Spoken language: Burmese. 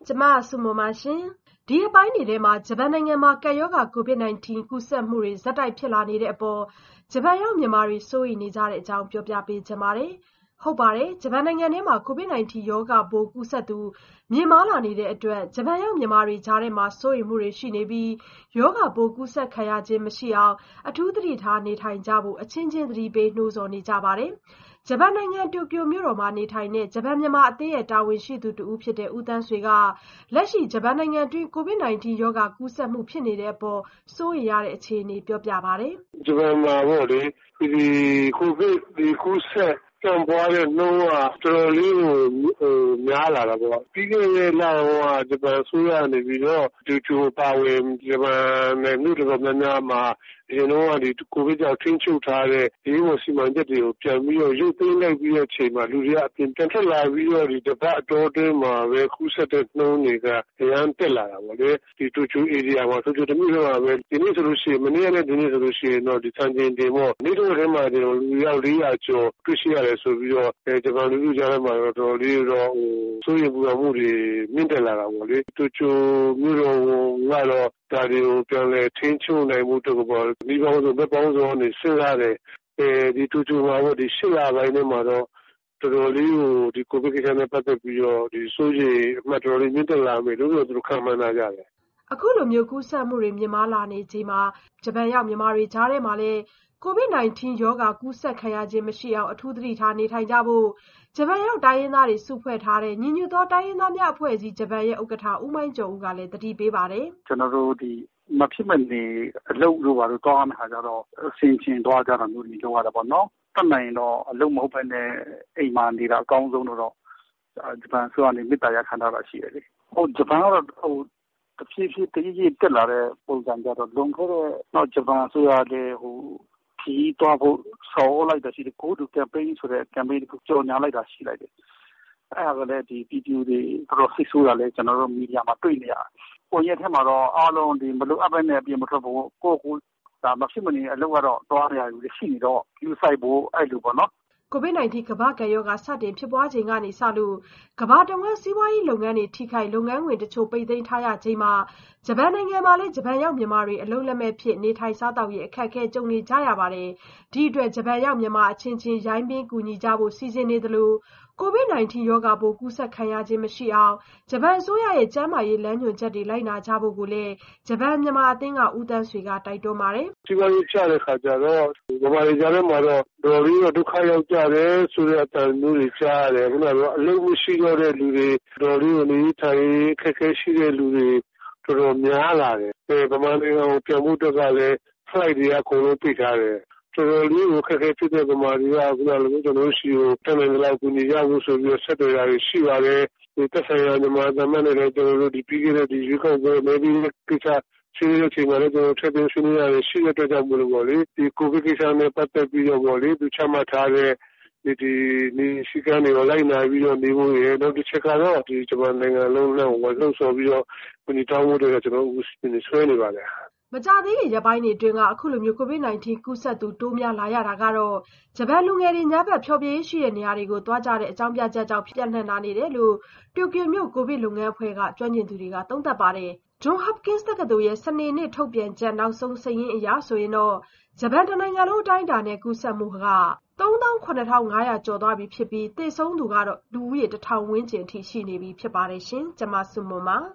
ကျမဆုမွန်ပါရှင်။ဒီအပိုင်းတွေထဲမှာဂျပန်နိုင်ငံမှာကပ်ရောဂါ COVID-19 ကူးစက်မှုတွေဆက်တိုက်ဖြစ်လာနေတဲ့အပေါ်ဂျပန်ရောက်မြန်မာတွေစိုးရိမ်နေကြတဲ့အကြောင်းပြောပြပေးချင်ပါတယ်။ဟုတ်ပါတယ်။ဂျပန်နိုင်ငံထဲမှာ COVID-19 ရောဂါပိုးကူးစက်သူမြင့်မားလာနေတဲ့အတွက်ဂျပန်ရောက်မြန်မာတွေကြားထဲမှာစိုးရိမ်မှုတွေရှိနေပြီးရောဂါပိုးကူးစက်ခံရခြင်းမရှိအောင်အထူးသတိထားနေထိုင်ကြဖို့အချင်းချင်းသတိပေးနှိုးဆော်နေကြပါတယ်။ဂျပန်နိုင်ငံတိုကျိုမြို့တော်မှာနေထိုင်တဲ့ဂျပန်မြန်မာအသင်းရဲ့တာဝန်ရှိသူတဦးဖြစ်တဲ့ဦးသန်းဆွေကလက်ရှိဂျပန်နိုင်ငံတွင်း COVID-19 ရောဂါကူးစက်မှုဖြစ်နေတဲ့အပေါ်စိုးရိမ်ရတဲ့အခြေအနေပြောပြပါတယ်။ဂျပန်မှာပေါ့လေဒီကိုဗစ်ကူးစက်ပြန့်ပွားတဲ့နှုန်းကတော်တော်လေးကိုများလာတာပေါ့ပြီးခဲ့တဲ့လကဂျပန်ဆိုရနေပြီးတော့တိုကျိုပါဝင်ဂျပန်နဲ့မြို့တော်များများမှာအရင်တော့ကိုဗစ်ကြောင့်ထိန်းချုပ်ထားတဲ့ဒီလိုစီမံချက်တွေကိုပြန်ပြီးတော့ရုပ်သိမ်းလိုက်ပြီးတဲ့အချိန်မှာလူတွေကအပြင်ပြန်ထွက်လာပြီးတော့ဒီတပတ်အတော်အတွင်းမှာပဲကူးစက်တဲ့နှုန်းတွေကအများတက်လာတာပေါ့လေဒီတိုကျို area မှာတိုကျိုတမြို့လုံးမှာပဲဒီနေ့ဆိုလို့ရှိရင်မနေ့ကနဲ့ဒီနေ့ဆိုလို့ရှိရင်တော့ဒီစံချိန်တင်ပေါ့နေ့တို့ထဲမှာလူရောက်400ကျော်တွေ့ရှိရတယ်ဆိုပြီးတော့ဂျပန်လူမျိုးကြားထဲမှာတော့တော်တော်လေးတော့စိုးရိမ်ပူပန်မှုတွေမြင့်တက်လာတာပေါ့လေတိုကျိုမြို့တော်ကတော့ဒါတွေကိုပြန်လည်ထိန်းချုပ်နိုင်မှုတို့ပေါ့ဒီပေါင်းစုံဘက်ပေါင်းစုံကနေစဉ်းစားတယ်ဒီတိုကျိုမှာပေါ့ဒီ8လပိုင်းထဲမှာတော့တော်တော်လေးကိုဒီကိုဗစ်ကိစ္စနဲ့ပတ်သက်ပြီးတော့ဒီစိုးရိမ်အမှတ်တော်လေးမြင့်တက်လာမယ်လို့သူတို့ခံမှန်းထားကြတယ်အခုလိုမျိုးကူးစက်မှုတွေမြင့်မားလာနေချိန်မှာဂျပန်ရောက်မြန်မာတွေကြားထဲမှာလည်း COVID-19 ရောဂါကူးစက်ခံရခြင်းမရှိအောင်အထူးသတိထားနေထိုင်ကြဖို့ဂျပန်ရောက်တိုင်းရင်းသားတွေစုဖွဲ့ထားတဲ့ညီညွတ်သောတိုင်းရင်းသားများအဖွဲ့အစည်းဂျပန်ရဲ့ဥက္ကဋ္ဌဦးမိုင်းကျော်ဦးကလည်းသတိပေးပါတယ်ကျွန်တော်တို့ဒီမဖြစ်မနေအလုပ်လို့ပါတော့တောင်းရမှာကြတော့ဆင်ခြင်သွားကြတာမျိုးတွေလုပ်ရတာပေါ့နော်တတ်နိုင်တော့အလုပ်မဟုတ်ဘဲနဲ့အိမ်မှာနေတာအကောင်းဆုံးတော့ဂျပန်ဆိုကနေမေတ္တာရခံထားတာရှိတယ်လေဂျပန်ကတော့တဖြည်းဖြည်းတည်ရည်တက်လာတဲ့ပုံစံကြတော့လွန်ခဲ့တဲ့နောက်ဂျပန်ဆိုရတဲ့ခီးသွားဖို့ဆော်လိုက်တာရှိတယ် Go to campaign ဆိုတဲ့ campaign ကိုကြော်ညာလိုက်တာရှိလိုက်တယ်အဲ့ဒါကလည်းဒီ PTU တွေတော်ဆိတ်ဆိုးတာလဲကျွန်တော်တို့မီဒီယာမှာတွေ့နေရတယ်ကိုယ့်ရဲ့ထဲမှာတော့အားလုံးဒီမလို့အပ်ပဲနဲ့အပြင်မထွက်ဖို့ကိုဒါမဖြစ်မနေအလုပ်ကတော့တွားရရည်ရှိနေတော့ view site ဖို့အဲ့လိုပေါ့နော် COVID-19 ကမ္ဘာ့ကပ်ရောဂါစတင်ဖြစ်ပွားချိန်ကနေစလို့ကမ္ဘာတဝန်းစီးပွားရေးလုပ်ငန်းတွေထိခိုက်လုပ်ငန်းခွင်တချို့ပိတ်သိမ်းထားရချိန်မှာဂျပန်နိုင်ငံမှာလည်းဂျပန်ရောက်မြန်မာတွေအလုပ်လက်မဲ့ဖြစ်နေထိုင်စားသောက်ရေးအခက်အခဲကြုံနေကြရပါတယ်။ဒီအတွက်ဂျပန်ရောက်မြန်မာအချင်းချင်းရိုင်းပင်းကူညီကြဖို့စီစဉ်နေသလိုCOVID-19 ရောဂါပိုးကူးစက်ခံရခြင်းမရှိအောင်ဂျပန်အစိုးရရဲ့ကျန်းမာရေးလမ်းညွှန်ချက်တွေလိုက်နာကြဖို့ကိုလည်းဂျပန်မြန်မာအသင်းကဦးသန်းဆွေကတိုက်တွန်းပါတယ်။စီးပွားရေးကျတဲ့ခါကျတော့မြန်မာတွေကြားထဲမှာတော့တော်တော်လေးဒုက္ခရောက်ကြတယ်ဆိုတဲ့အတန်မျိုးတွေကြားရတယ်ခုနကအလုပ်မရှိတော့တဲ့လူတွေတော်တော်လေးကိုနေထိုင်ခက်ခဲရှိတဲ့လူတွေတော်တော်များလာတယ်ဗမာနိုင်ငံကိုပြန်ဖို့အတွက်ကလည်း flight တွေအကုန်လုံးပိတ်ထားတယ်တော်တော်လေးကိုခက်ခဲဖြစ်တဲ့ဗမာတွေကခုနလိုကျွန်တော်ရှိကိုတမန်တော်ကူညီရဖို့ဆိုပြီးဆက်တော်ရတယ်ရှိပါတယ်ဒီသက်ဆိုင်ရာမြန်မာသမန်တွေလည်းကျွန်တော်တို့ဒီပြီးခဲ့တဲ့ဒီရွေးကောက်ပွဲမဲပြီးကိစ္စဆွေးနွေးတဲ့အချိန်မှာလည်းကျွန်တော်ထပ်ပြီးဆွေးနွေးရတယ်ရှိတဲ့အတွက်ကြောင့်မို့လို့ပေါ့လေဒီကိုဗစ်ကိစ္စနဲ့ပတ်သက်ပြီးတော့ပေါ့လေသူချမှတ်ထားတဲ့ဒီစီကံတွေလိုက်နာပြီးတော့နေဖို့ရတော့ဒီချက်ကတော့ဒီဂျပန်နိုင်ငံလုံးနဲ့ဝယ်လို့ဆိုပြီးတော့ဒီတောင်းဖို့တွေကကျွန်တော်ဦးဆွဲနေပါတယ်မကြသေးခင်ရက်ပိုင်းတွေအတွင်းကအခုလိုမျိုး COVID-19 ကူးစက်သူတိုးများလာရတာကတော့ဂျပန်လူငယ်တွေညဘက်ဖျော်ဖြေရေးရှိတဲ့နေရာတွေကိုသွားကြတဲ့အကြောင်းပြချက်ကြောင့်ပြန့်နှံ့လာနေတယ်လို့တိုကျိုမြို့ကိုဗစ်လုပ်ငန်းအဖွဲ့ကကျွမ်းကျင်သူတွေကသုံးသပ်ပါတယ်။ Johns Hopkins တက္ကသိုလ်ရဲ့စနေနေ့ထုတ်ပြန်ချက်နောက်ဆုံးစာရင်းအရဆိုရင်တော့ဂျပန်တနိုင်ငံလုံးအတိုင်းအတာနဲ့ကူးစက်မှုက37,500 ကျော်သွားပြီဖြစ်ပြီးသေဆုံးသူကတော့လူဦးရေ 1,000 ဝန်းကျင်ထိရှိနေပြီဖြစ်ပါတယ်ရှင်။ကျွန်မဆုမွန်ပါ